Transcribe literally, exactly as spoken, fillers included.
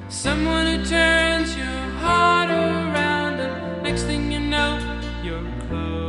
Someone who turns your heart around, and next thing you know, you're close.